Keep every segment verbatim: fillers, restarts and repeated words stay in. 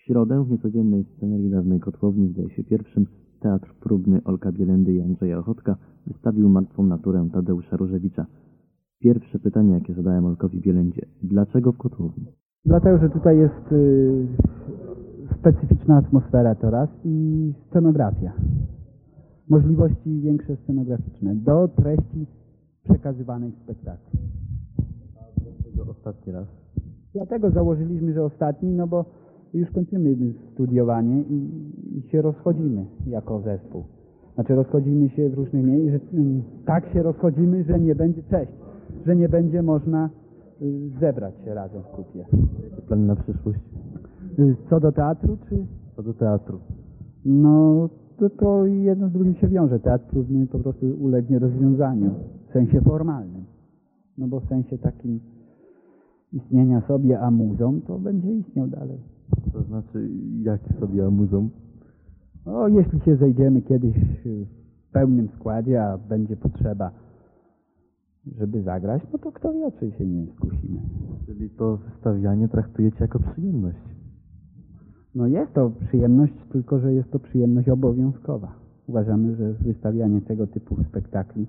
środę w niecodziennej scenerii dawnej kotłowni, zdaje się pierwszym, Teatr Próbny Olka Bielendy i Andrzeja Ochotka wystawił Martwą naturę Tadeusza Różewicza. Pierwsze pytanie, jakie zadałem Olkowi Bielendzie: dlaczego w kotłowni? Dlatego, że tutaj jest y, specyficzna atmosfera to raz i scenografia. Możliwości większe scenograficzne do treści przekazywanej w spektaklu. A dlaczego ostatni raz? Dlatego założyliśmy, że ostatni, no bo już kończymy studiowanie i, i się rozchodzimy jako zespół. Znaczy rozchodzimy się w różnych miejscach, tak się rozchodzimy, że nie będzie, cześć, że nie będzie można y, zebrać się razem w kupie. Jakie plany na przyszłość? Y, co do teatru, czy? Co do teatru? No, to, to jedno z drugim się wiąże. Teatr próbny po prostu ulegnie rozwiązaniu w sensie formalnym. No bo w sensie takim istnienia sobie amuzą, to będzie istniał dalej. To znaczy, jakie sobie amuzą? No, jeśli się zejdziemy kiedyś w pełnym składzie, a będzie potrzeba, żeby zagrać, no to kto wie, czy się nie skusimy. Czyli to wystawianie traktujecie jako przyjemność? No jest to przyjemność, tylko że jest to przyjemność obowiązkowa. Uważamy, że wystawianie tego typu spektakli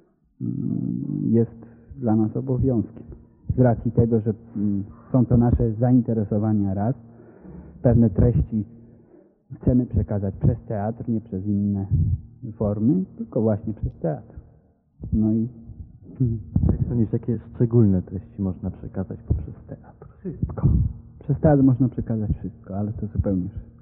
jest dla nas obowiązkiem. Z racji tego, że są to nasze zainteresowania raz, pewne treści chcemy przekazać przez teatr, nie przez inne formy, tylko właśnie przez teatr. No i... Jak sądzisz, jakie szczególne treści można przekazać poprzez teatr? Wszystko. Przez teatr można przekazać wszystko, ale to zupełnie wszystko.